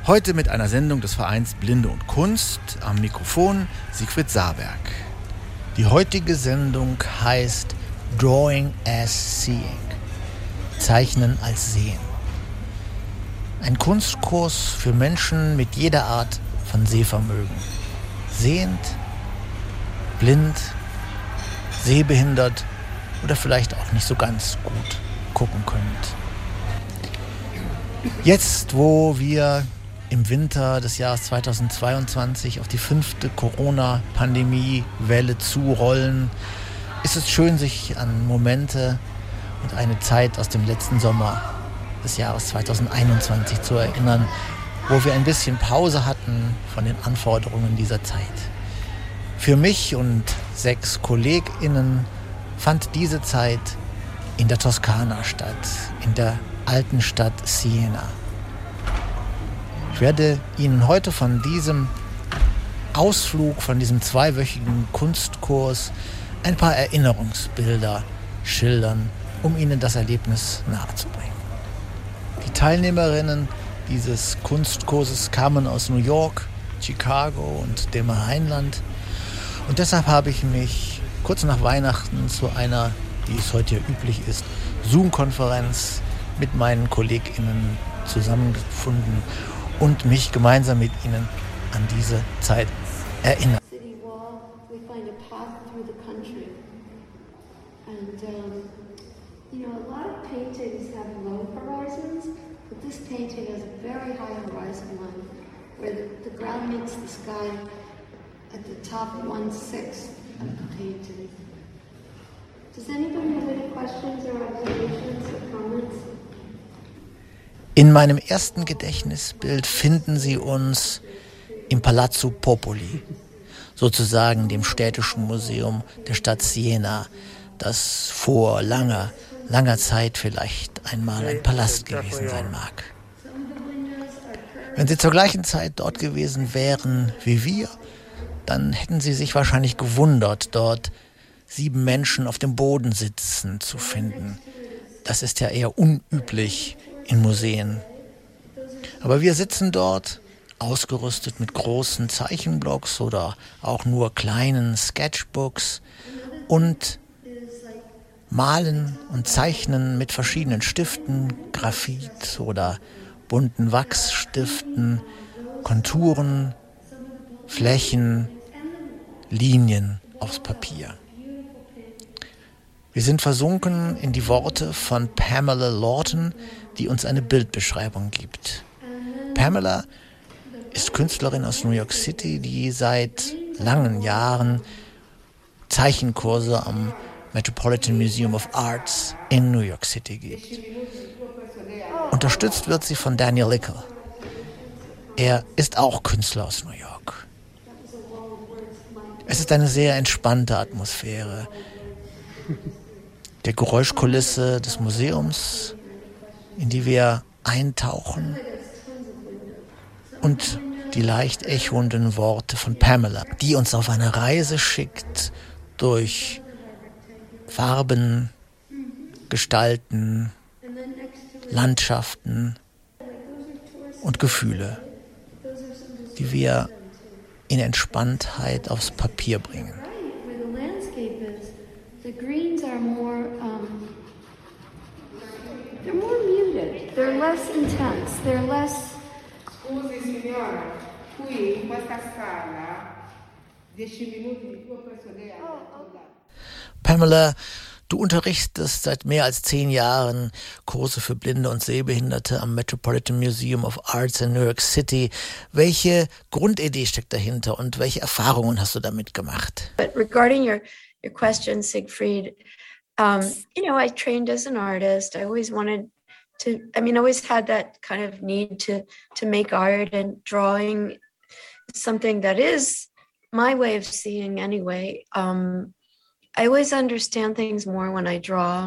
Heute mit einer Sendung des Vereins Blinde und Kunst, am Mikrofon Siegfried Saarberg. Die heutige Sendung heißt Drawing as Seeing, Zeichnen als Sehen. Ein Kunstkurs für Menschen mit jeder Art von Sehvermögen. Sehend, blind, sehbehindert oder vielleicht auch nicht so ganz gut gucken könnt. Jetzt, wo wir im Winter des Jahres 2022 auf die 5. Corona-Pandemie-Welle zurollen, ist es schön, sich an Momente und eine Zeit aus dem letzten Sommer des Jahres 2021 zu erinnern, wo wir ein bisschen Pause hatten von den Anforderungen dieser Zeit. Für mich und 6 KollegInnen fand diese Zeit in der Toskana statt, in der alten Stadt Siena. Ich werde Ihnen heute von diesem Ausflug, von diesem 2-wöchigen Kunstkurs ein paar Erinnerungsbilder schildern, um Ihnen das Erlebnis nahezubringen. Die Teilnehmerinnen dieses Kunstkurses kamen aus New York, Chicago und dem Rheinland. Und deshalb habe ich mich kurz nach Weihnachten zu einer, wie es heute ja üblich ist, Zoom-Konferenz mit meinen KollegInnen zusammengefunden und mich gemeinsam mit ihnen an diese Zeit erinnern. City wall, we find a path through the country. And, a lot of paintings have low horizons, but this painting has a very high horizon line, where the ground meets the sky at the top 1/6 of the painting. Does anybody have any questions or observations or comments? In meinem ersten Gedächtnisbild finden Sie uns im Palazzo Popoli, sozusagen dem städtischen Museum der Stadt Siena, das vor langer Zeit vielleicht einmal ein Palast gewesen sein mag. Wenn Sie zur gleichen Zeit dort gewesen wären wie wir, dann hätten Sie sich wahrscheinlich gewundert, dort 7 Menschen auf dem Boden sitzen zu finden. Das ist ja eher unüblich in Museen. Aber wir sitzen dort, ausgerüstet mit großen Zeichenblocks oder auch nur kleinen Sketchbooks und malen und zeichnen mit verschiedenen Stiften, Graphit oder bunten Wachsstiften, Konturen, Flächen, Linien aufs Papier. Wir sind versunken in die Worte von Pamela Lawton, die uns eine Bildbeschreibung gibt. Pamela ist Künstlerin aus New York City, die seit langen Jahren Zeichenkurse am Metropolitan Museum of Arts in New York City gibt. Unterstützt wird sie von Daniel Ickel. Er ist auch Künstler aus New York. Es ist eine sehr entspannte Atmosphäre. Der Geräuschkulisse des Museums, in die wir eintauchen, und die leicht echoenden Worte von Pamela, die uns auf eine Reise schickt durch Farben, Gestalten, Landschaften und Gefühle, die wir in Entspanntheit aufs Papier bringen. They're more muted. They're less intense. They're less. Scusi signora, qui in questa sala 10 minuti di tuo personale. Pamela, du unterrichtest seit mehr als 10 Jahren Kurse für Blinde und Sehbehinderte am Metropolitan Museum of Arts in New York City. Welche Grundidee steckt dahinter und welche Erfahrungen hast du damit gemacht? But regarding your question, Siegfried, I trained as an artist. I always wanted to, I always had that kind of need to make art, and drawing is something that is my way of seeing anyway. I always understand things more when I draw.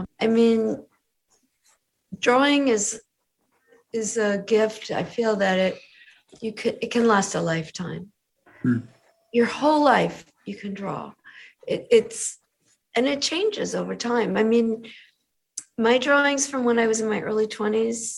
Drawing is a gift. I feel that it can last a lifetime. Your whole life you can draw. And it changes over time. My drawings from when I was in my early 20s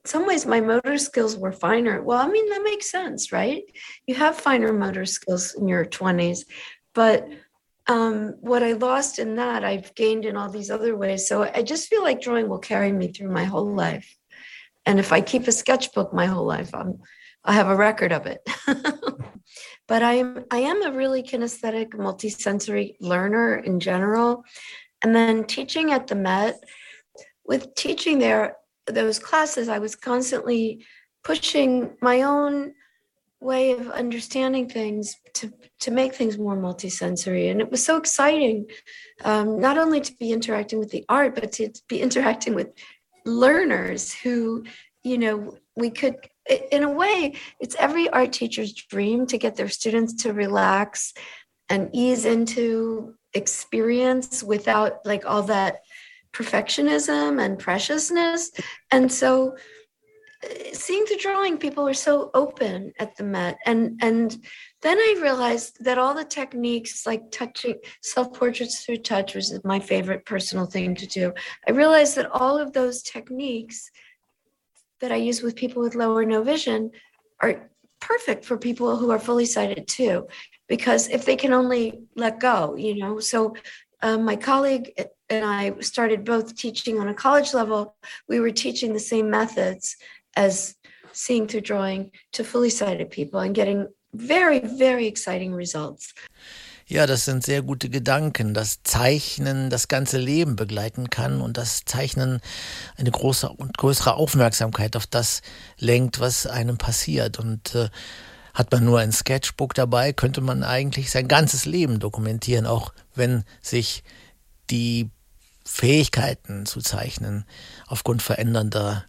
some ways my motor skills were finer. Well, I mean, that makes sense, right? You have finer motor skills in your 20s, but what I lost in that, I've gained in all these other ways. So I just feel like drawing will carry me through my whole life. And if I keep a sketchbook my whole life, I have a record of it. But I am a really kinesthetic, multisensory learner in general. And then teaching at the Met, with teaching there, those classes, I was constantly pushing my own way of understanding things to make things more multisensory. And it was so exciting, not only to be interacting with the art, but to be interacting with learners who, we could, in a way, it's every art teacher's dream to get their students to relax and ease into experience without like all that perfectionism and preciousness. And so seeing the drawing, people were so open at the Met. And then I realized that all the techniques like touching, self-portraits through touch, which is my favorite personal thing to do. I realized that all of those techniques that I use with people with low or no vision are perfect for people who are fully sighted too, because if they can only let go, So my colleague and I started both teaching on a college level. We were teaching the same methods as seeing through drawing to fully sighted people and getting very, very exciting results. Ja, das sind sehr gute Gedanken, dass Zeichnen das ganze Leben begleiten kann und das Zeichnen eine große und größere Aufmerksamkeit auf das lenkt, was einem passiert. Und hat man nur ein Sketchbook dabei, könnte man eigentlich sein ganzes Leben dokumentieren, auch wenn sich die Fähigkeiten zu zeichnen aufgrund verändernder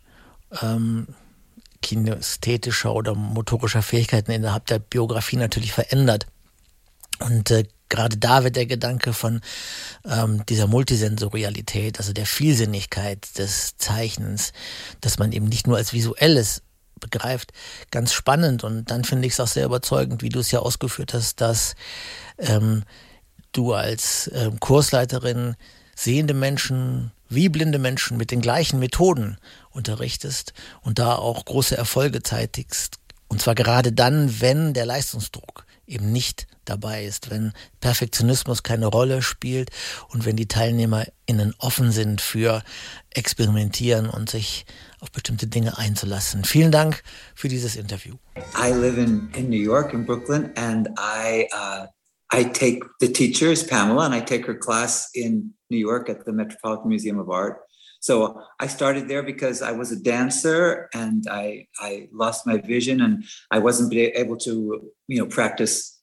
kinästhetischer oder motorischer Fähigkeiten innerhalb der Biografie natürlich verändert. Und gerade da wird der Gedanke von dieser Multisensorialität, also der Vielsinnigkeit des Zeichnens, dass man eben nicht nur als Visuelles begreift, ganz spannend. Und dann finde ich es auch sehr überzeugend, wie du es ja ausgeführt hast, dass du als Kursleiterin sehende Menschen wie blinde Menschen mit den gleichen Methoden unterrichtest und da auch große Erfolge zeitigst. Und zwar gerade dann, wenn der Leistungsdruck eben nicht dabei ist, wenn Perfektionismus keine Rolle spielt und wenn die TeilnehmerInnen offen sind für Experimentieren und sich auf bestimmte Dinge einzulassen. Vielen Dank für dieses Interview. I live in New York, in Brooklyn, and I take the teacher is Pamela, and I take her class in New York at the Metropolitan Museum of Art. So I started there because I was a dancer and I lost my vision and I wasn't able to, practice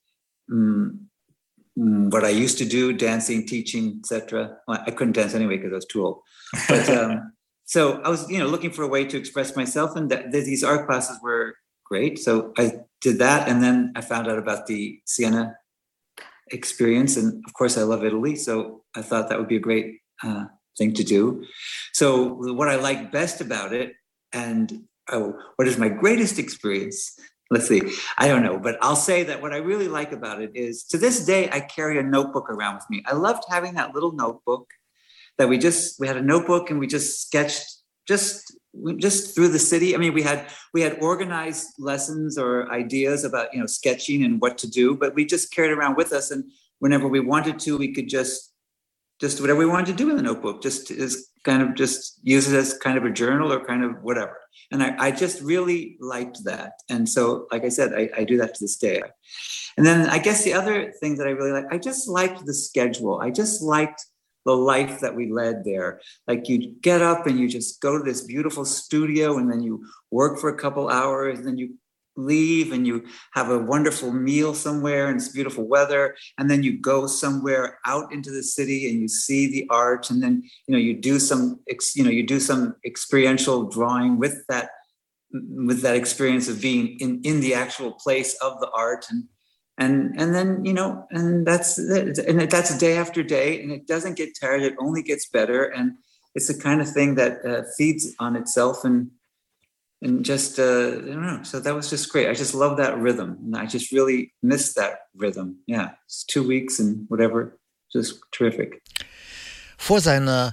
what I used to do, dancing, teaching, etc. Well, I couldn't dance anyway because I was too old. But so I was, looking for a way to express myself, and these art classes were great. So I did that, and then I found out about the Siena experience, and of course I love Italy, so I thought that would be a great thing to do. So what I like best about it, and what is my greatest experience, let's see, I don't know, but I'll say that what I really like about it is, to this day, I carry a notebook around with me. I loved having that little notebook that we had a notebook and we just sketched just through the city. I mean, we had organized lessons or ideas about, sketching and what to do, but we just carried it around with us. And whenever we wanted to, we could just whatever we wanted to do in the notebook, just use it as kind of a journal or kind of whatever. And I just really liked that. And so, like I said, I do that to this day. And then I guess the other thing that I really like, I just liked the schedule. I just liked the life that we led there. Like, you get up and you just go to this beautiful studio, and then you work for a couple hours, and then you leave and you have a wonderful meal somewhere and it's beautiful weather, and then you go somewhere out into the city and you see the art, and then you do some experiential drawing with that experience of being in the actual place of the art, and then and that's it. And that's day after day, and it doesn't get tired, it only gets better, and it's the kind of thing that feeds on itself, and just I don't know. So that was just great. I just love that rhythm, and I just really missed that rhythm. Yeah, it's 2 weeks and whatever, just terrific. Vor seiner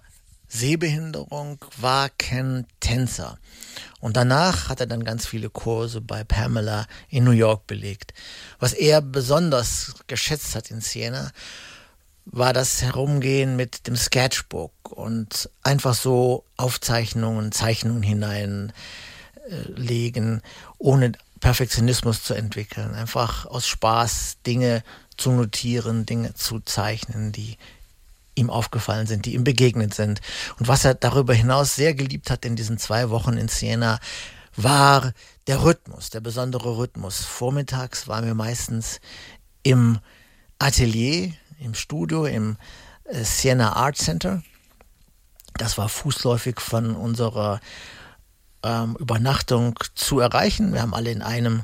Sehbehinderung war Ken Tänzer. Und danach hat er dann ganz viele Kurse bei Pamela in New York belegt. Was er besonders geschätzt hat in Siena, war das Herumgehen mit dem Sketchbook und einfach so Aufzeichnungen, Zeichnungen hineinlegen, ohne Perfektionismus zu entwickeln. Einfach aus Spaß Dinge zu notieren, Dinge zu zeichnen, die ihm aufgefallen sind, die ihm begegnet sind. Und was er darüber hinaus sehr geliebt hat in diesen 2 Wochen in Siena, war der Rhythmus, der besondere Rhythmus. Vormittags waren wir meistens im Atelier, im Studio, im Siena Art Center. Das war fußläufig von unserer Übernachtung zu erreichen. Wir haben alle in einem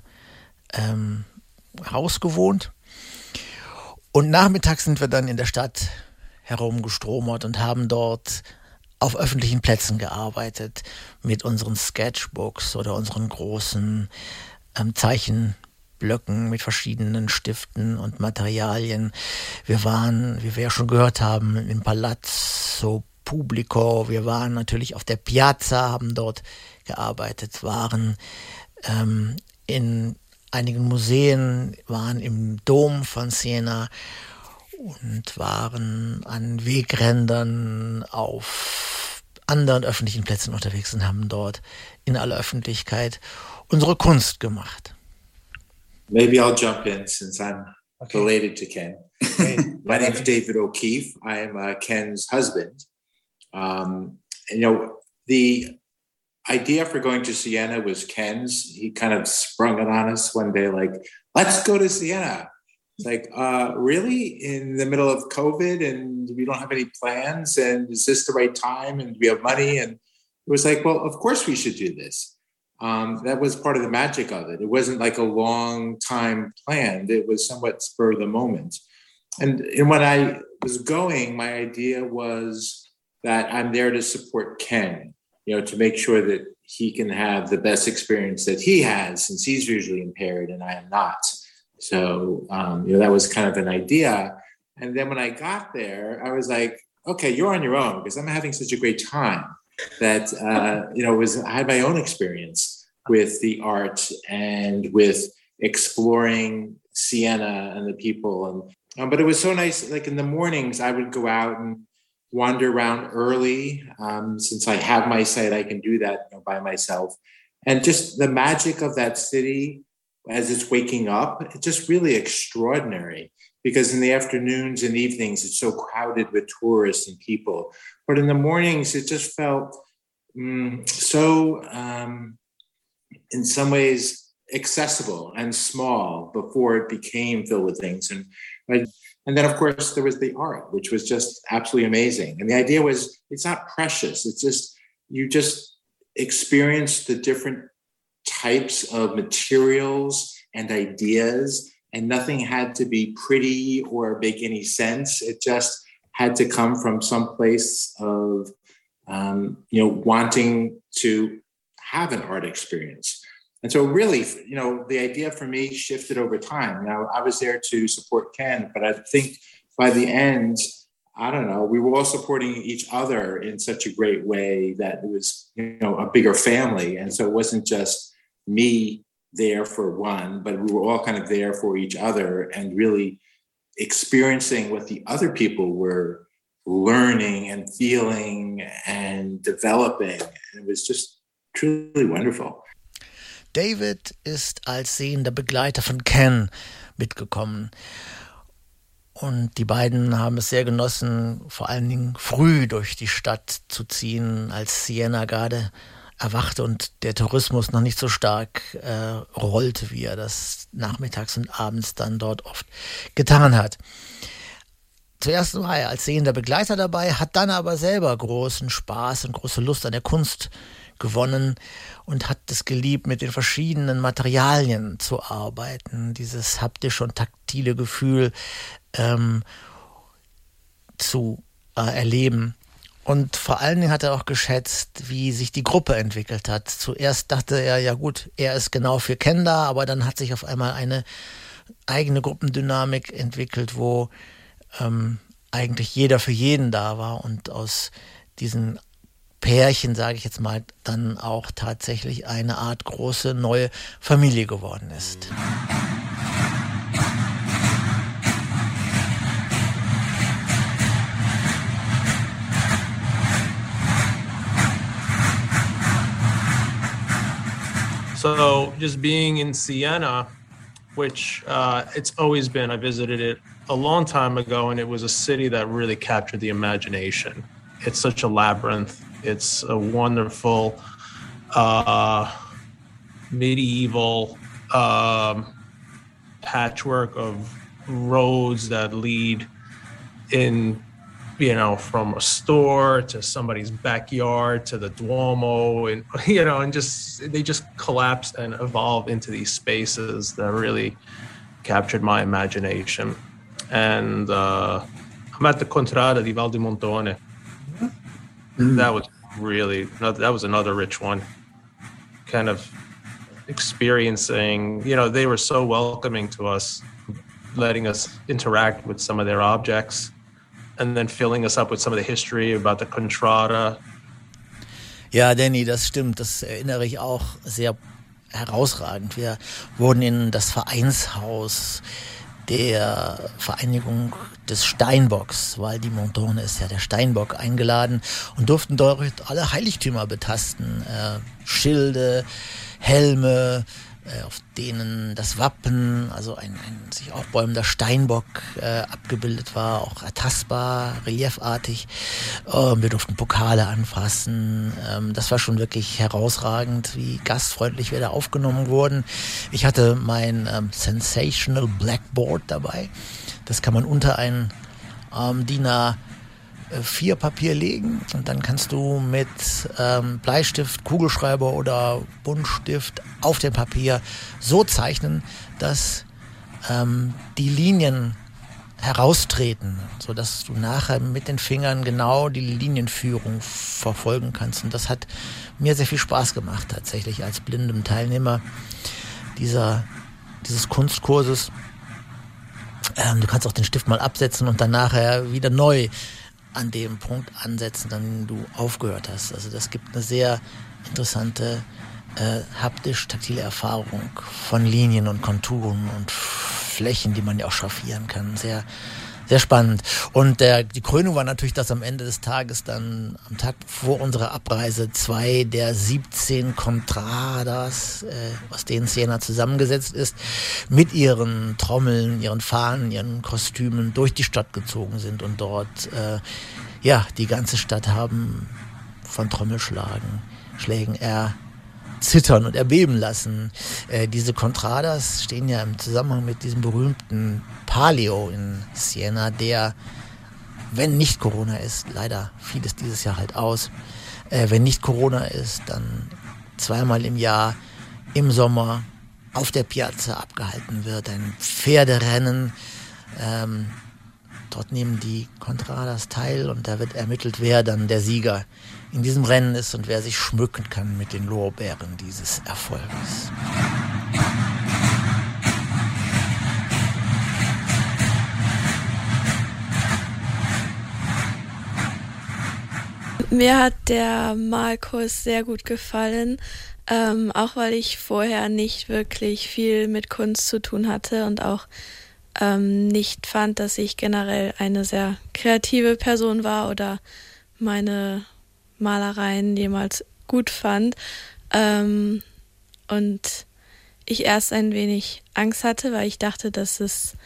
Haus gewohnt. Und nachmittags sind wir dann in der Stadt herumgestromert und haben dort auf öffentlichen Plätzen gearbeitet mit unseren Sketchbooks oder unseren großen Zeichenblöcken mit verschiedenen Stiften und Materialien. Wir waren, wie wir ja schon gehört haben, im Palazzo Pubblico. Wir waren natürlich auf der Piazza, haben dort gearbeitet, waren in einigen Museen, waren im Dom von Siena und waren an Wegrändern auf anderen öffentlichen Plätzen unterwegs und haben dort in aller Öffentlichkeit unsere Kunst gemacht. Maybe I'll jump in since I'm related to Ken. My name is David O'Keefe. I'm Ken's husband. The idea for going to Siena was Ken's. He kind of sprung it on us one day, like, let's go to Siena. It's like, really? In the middle of COVID and we don't have any plans? And is this the right time? And do we have money? And it was like, well, of course we should do this. That was part of the magic of it. It wasn't like a long time planned. It was somewhat spur of the moment. And when I was going, my idea was that I'm there to support Ken, to make sure that he can have the best experience that he has, since he's visually impaired and I am not. So, that was kind of an idea. And then when I got there, I was like, okay, you're on your own, because I'm having such a great time that, I had my own experience with the art and with exploring Siena and the people. But it was so nice. Like in the mornings, I would go out and wander around early. Since I have my sight, I can do that by myself. And just the magic of that city as it's waking up, it's just really extraordinary, because in the afternoons and evenings, it's so crowded with tourists and people. But in the mornings, it just felt so, in some ways, accessible and small before it became filled with things. And then, of course, there was the art, which was just absolutely amazing. And the idea was, it's not precious. It's just, you just experience the different types of materials and ideas, and nothing had to be pretty or make any sense. It just had to come from some place of, wanting to have an art experience. And so really, the idea for me shifted over time. Now, I was there to support Ken, but I think by the end, I don't know, we were all supporting each other in such a great way that it was, a bigger family. And so it wasn't just me there for one, but we were all kind of there for each other and really experiencing what the other people were learning and feeling and developing. And it was just truly wonderful. David ist als sehender Begleiter von Ken mitgekommen. Und die beiden haben es sehr genossen, vor allen Dingen früh durch die Stadt zu ziehen, als Siena gerade erwachte und der Tourismus noch nicht so stark rollte, wie er das nachmittags und abends dann dort oft getan hat. Zuerst war er als sehender Begleiter dabei, hat dann aber selber großen Spaß und große Lust an der Kunst gewonnen und hat es geliebt, mit den verschiedenen Materialien zu arbeiten, dieses haptische und taktile Gefühl zu erleben. Und vor allen Dingen hat er auch geschätzt, wie sich die Gruppe entwickelt hat. Zuerst dachte er, ja gut, er ist genau für Ken da, aber dann hat sich auf einmal eine eigene Gruppendynamik entwickelt, wo eigentlich jeder für jeden da war und aus diesen Pärchen, sage ich jetzt mal, dann auch tatsächlich eine Art große neue Familie geworden ist. So just being in Siena, which it's always been, I visited it a long time ago, and it was a city that really captured the imagination. It's such a labyrinth. It's a wonderful medieval patchwork of roads that lead in, from a store to somebody's backyard to the Duomo, and and they just collapsed and evolved into these spaces that really captured my imagination. And I'm at the Contrada di Val di Montone. That was another rich one. Kind of experiencing, they were so welcoming to us, letting us interact with some of their objects, and then filling us up with some of the history about the Contrada. Ja, Danny, das stimmt. Das erinnere ich auch sehr herausragend. Wir wurden in das Vereinshaus der Vereinigung des Steinbocks, weil die Montone ist ja der Steinbock, eingeladen und durften dort alle Heiligtümer betasten. Schilde, Helme, auf denen das Wappen, also ein sich aufbäumender Steinbock abgebildet war, auch ertastbar, reliefartig. Wir durften Pokale anfassen. Das war schon wirklich herausragend, wie gastfreundlich wir da aufgenommen wurden. Ich hatte mein Sensational Blackboard dabei. Das kann man unter ein DIN A4 Papier legen und dann kannst du mit Bleistift, Kugelschreiber oder Buntstift auf dem Papier so zeichnen, dass die Linien heraustreten, sodass du nachher mit den Fingern genau die Linienführung verfolgen kannst. Und das hat mir sehr viel Spaß gemacht, tatsächlich als blindem Teilnehmer dieses Kunstkurses. Du kannst auch den Stift mal absetzen und dann nachher wieder neu an dem Punkt ansetzen, an dem du aufgehört hast. Also das gibt eine sehr interessante haptisch-taktile Erfahrung von Linien und Konturen und Flächen, die man ja auch schraffieren kann. Sehr, sehr spannend. Und die Krönung war natürlich, dass am Ende des Tages dann, am Tag vor unserer Abreise, 2 der 17 Contradas, aus denen Siena zusammengesetzt ist, mit ihren Trommeln, ihren Fahnen, ihren Kostümen durch die Stadt gezogen sind und dort die ganze Stadt haben von Trommelschlägen erzittern und erbeben lassen. Diese Contradas stehen ja im Zusammenhang mit diesem berühmten Palio in Siena, der, wenn nicht Corona ist, leider fiel es dieses Jahr halt aus, wenn nicht Corona ist, dann 2-mal im Jahr im Sommer auf der Piazza abgehalten wird, ein Pferderennen. Dort nehmen die Contradas teil und da wird ermittelt, wer dann der Sieger in diesem Rennen ist und wer sich schmücken kann mit den Lorbeeren dieses Erfolges. Mir hat der Malkurs sehr gut gefallen, auch weil ich vorher nicht wirklich viel mit Kunst zu tun hatte und auch nicht fand, dass ich generell eine sehr kreative Person war oder meine Malereien jemals gut fand. Und ich erst ein wenig Angst hatte, weil ich dachte, dass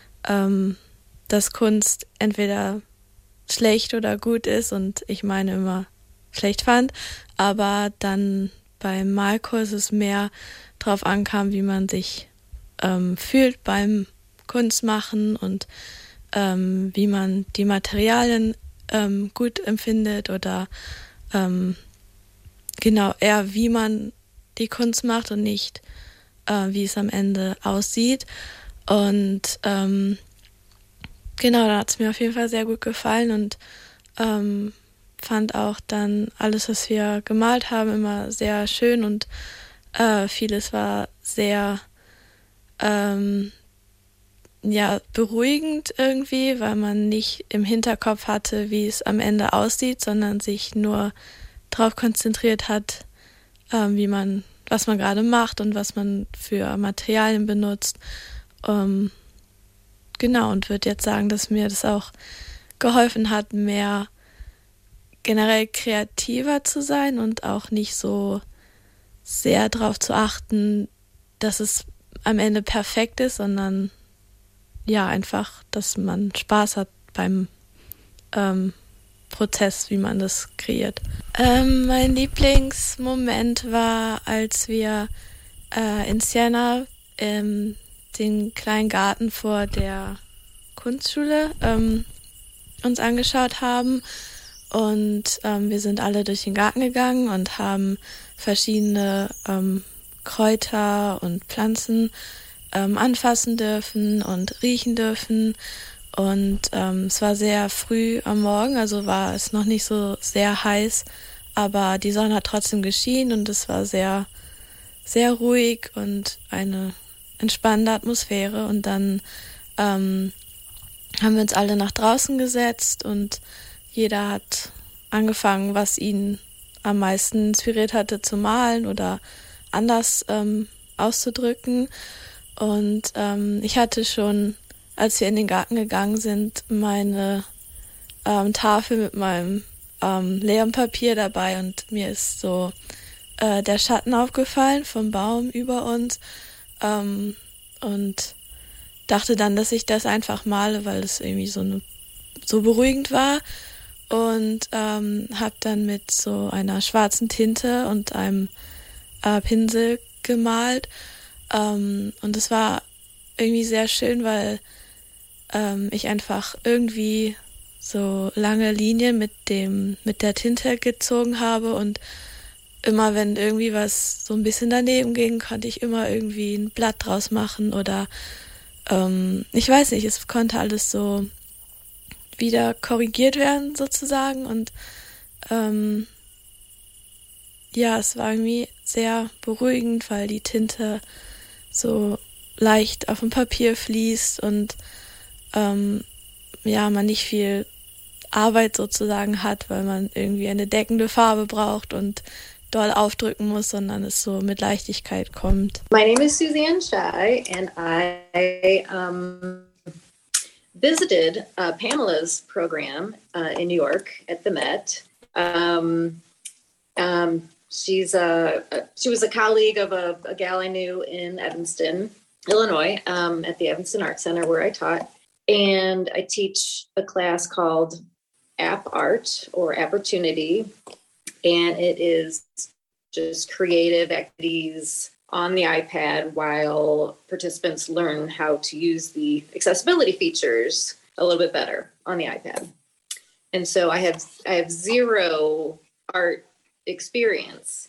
Kunst entweder schlecht oder gut ist und ich meine immer schlecht fand, aber dann beim Malkurs es mehr drauf ankam, wie man sich fühlt beim Kunstmachen und wie man die Materialien gut empfindet oder eher wie man die Kunst macht und nicht wie es am Ende aussieht. Und da hat es mir auf jeden Fall sehr gut gefallen und fand auch dann alles, was wir gemalt haben, immer sehr schön und vieles war sehr ja, beruhigend irgendwie, weil man nicht im Hinterkopf hatte, wie es am Ende aussieht, sondern sich nur darauf konzentriert hat, was man gerade macht und was man für Materialien benutzt. Genau, und würde jetzt sagen, dass mir das auch geholfen hat, mehr generell kreativer zu sein und auch nicht so sehr darauf zu achten, dass es am Ende perfekt ist, sondern ja, einfach, dass man Spaß hat beim Prozess, wie man das kreiert. Mein Lieblingsmoment war, als wir in Siena den kleinen Garten vor der Kunstschule uns angeschaut haben. Und wir sind alle durch den Garten gegangen und haben verschiedene Kräuter und Pflanzen anfassen dürfen und riechen dürfen. Und es war sehr früh am Morgen, also war es noch nicht so sehr heiß, aber die Sonne hat trotzdem geschienen und es war sehr, sehr ruhig und eine entspannende Atmosphäre. Und dann haben wir uns alle nach draußen gesetzt und jeder hat angefangen, was ihn am meisten inspiriert hatte, zu malen oder anders auszudrücken. Und ich hatte schon, als wir in den Garten gegangen sind, meine Tafel mit meinem leeren Papier dabei und mir ist so der Schatten aufgefallen vom Baum über uns und dachte dann, dass ich das einfach male, weil es irgendwie so beruhigend war. Und habe dann mit so einer schwarzen Tinte und einem Pinsel gemalt. Und es war irgendwie sehr schön, weil ich einfach irgendwie so lange Linien mit der Tinte gezogen habe. Und immer wenn irgendwie was so ein bisschen daneben ging, konnte ich immer irgendwie ein Blatt draus machen. Oder ich weiß nicht, es konnte alles so wieder korrigiert werden sozusagen und ja, es war irgendwie sehr beruhigend, weil die Tinte so leicht auf dem Papier fließt und ja, man nicht viel Arbeit sozusagen hat, weil man irgendwie eine deckende Farbe braucht und doll aufdrücken muss, sondern es so mit Leichtigkeit kommt. My name is Suzanne Shai and I visited Pamela's program in New York at the Met. She was a colleague of a gal I knew in Evanston, Illinois, at the Evanston Art Center where I taught. And I teach a class called App Art or Opportunity. And it is just creative activities on the iPad while participants learn how to use the accessibility features a little bit better on the iPad. And so I have zero art experience.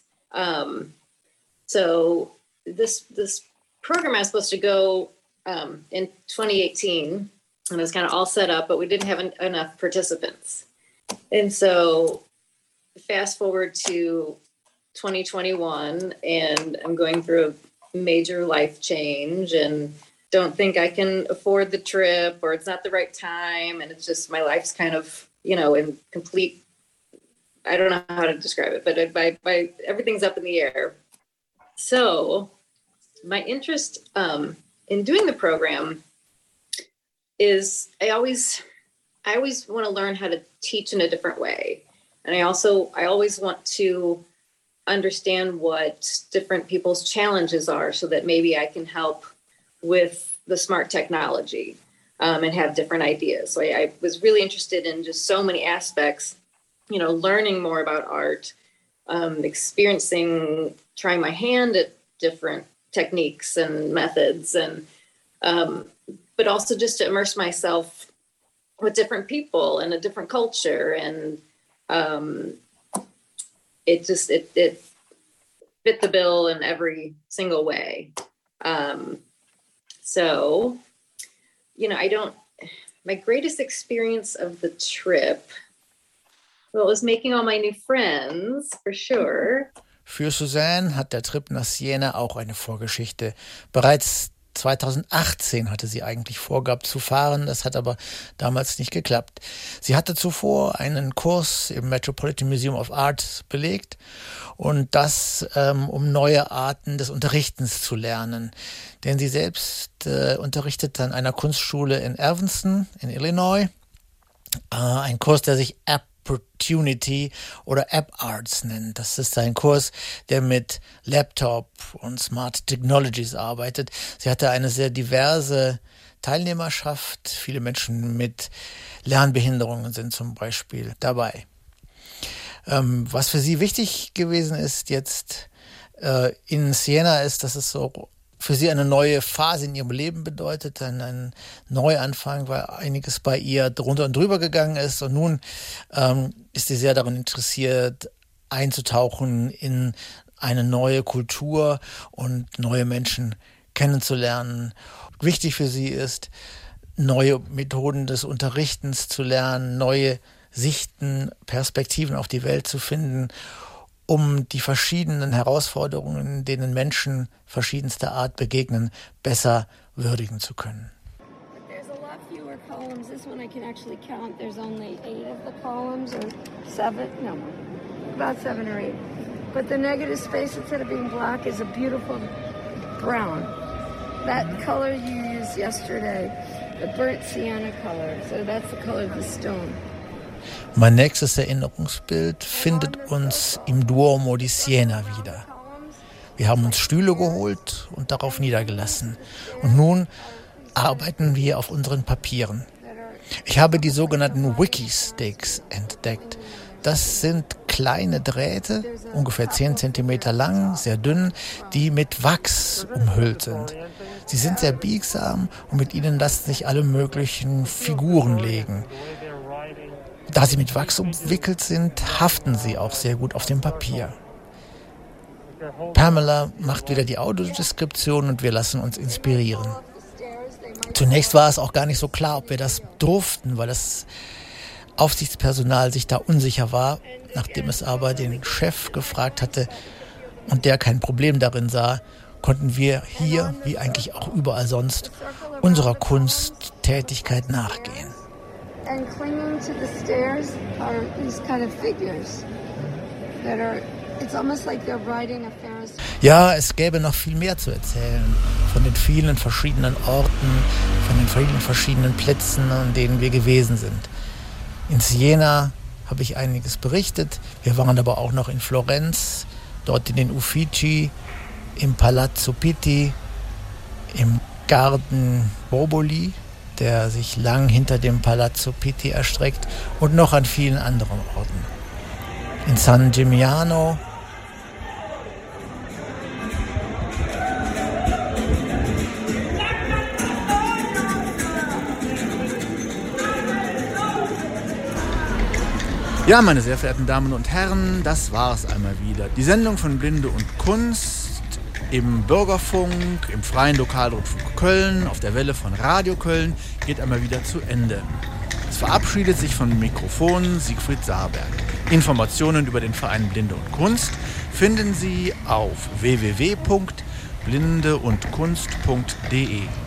So this program I was supposed to go in 2018, and it was kind of all set up, but we didn't have enough participants. And so fast forward to 2021, and I'm going through a major life change and don't think I can afford the trip, or it's not the right time. And it's just, my life's kind of, in complete, I don't know how to describe it, but by everything's up in the air. So my interest in doing the program is I always want to learn how to teach in a different way. And I always want to understand what different people's challenges are so that maybe I can help with the smart technology and have different ideas. So I was really interested in just so many aspects, learning more about art, experiencing, trying my hand at different techniques and methods, and but also just to immerse myself with different people and a different culture. And it fit the bill in every single way. So, my greatest experience of the trip, well, was making all my new friends, for sure. Für Suzanne hat der Trip nach Siena auch eine Vorgeschichte. Bereits 2018 hatte sie eigentlich vorgehabt zu fahren, das hat aber damals nicht geklappt. Sie hatte zuvor einen Kurs im Metropolitan Museum of Art belegt und das, um neue Arten des Unterrichtens zu lernen. Denn sie selbst unterrichtet an einer Kunstschule in Evanston in Illinois, ein Kurs, der sich Opportunity oder App Arts nennt. Das ist ein Kurs, der mit Laptop und Smart Technologies arbeitet. Sie hatte eine sehr diverse Teilnehmerschaft. Viele Menschen mit Lernbehinderungen sind zum Beispiel dabei. Was für sie wichtig gewesen ist jetzt in Siena ist, dass es so für sie eine neue Phase in ihrem Leben bedeutet, ein Neuanfang, weil einiges bei ihr drunter und drüber gegangen ist. Und nun ist sie sehr daran interessiert, einzutauchen in eine neue Kultur und neue Menschen kennenzulernen. Wichtig für sie ist, neue Methoden des Unterrichtens zu lernen, neue Sichten, Perspektiven auf die Welt zu finden, um die verschiedenen Herausforderungen, denen Menschen verschiedenster Art begegnen, besser würdigen zu können. There's a lot fewer columns. This one I can actually count. There's only 8 of the columns, or 7. No, about 7 or 8. But the negative space, instead of being black, is a beautiful brown. That color you used yesterday, the burnt sienna color. So that's the color of the stone. Mein nächstes Erinnerungsbild findet uns im Duomo di Siena wieder. Wir haben uns Stühle geholt und darauf niedergelassen. Und nun arbeiten wir auf unseren Papieren. Ich habe die sogenannten Wiki-Sticks entdeckt. Das sind kleine Drähte, ungefähr 10 cm lang, sehr dünn, die mit Wachs umhüllt sind. Sie sind sehr biegsam und mit ihnen lassen sich alle möglichen Figuren legen. Da sie mit Wachs umwickelt sind, haften sie auch sehr gut auf dem Papier. Pamela macht wieder die Audiodeskription und wir lassen uns inspirieren. Zunächst war es auch gar nicht so klar, ob wir das durften, weil das Aufsichtspersonal sich da unsicher war, nachdem es aber den Chef gefragt hatte und der kein Problem darin sah, konnten wir hier, wie eigentlich auch überall sonst, unserer Kunsttätigkeit nachgehen. And clinging to the stairs are these kind of figures that are, it's almost like they're riding a Ferris. Ja, es gäbe noch viel mehr zu erzählen von den vielen verschiedenen Orten, von den vielen verschiedenen Plätzen, an denen wir gewesen sind. In Siena habe ich einiges berichtet. Wir waren aber auch noch in Florenz, dort in den Uffizi, im Palazzo Pitti, im Garten Boboli, der sich lang hinter dem Palazzo Pitti erstreckt, und noch an vielen anderen Orten. In San Gimignano, ja, meine sehr verehrten Damen und Herren, das war es einmal wieder. Die Sendung von Blinde und Kunst im Bürgerfunk, im Freien Lokalrundfunk Köln, auf der Welle von Radio Köln geht einmal wieder zu Ende. Es verabschiedet sich vom Mikrofon Siegfried Saarberg. Informationen über den Verein Blinde und Kunst finden Sie auf www.blindeundkunst.de.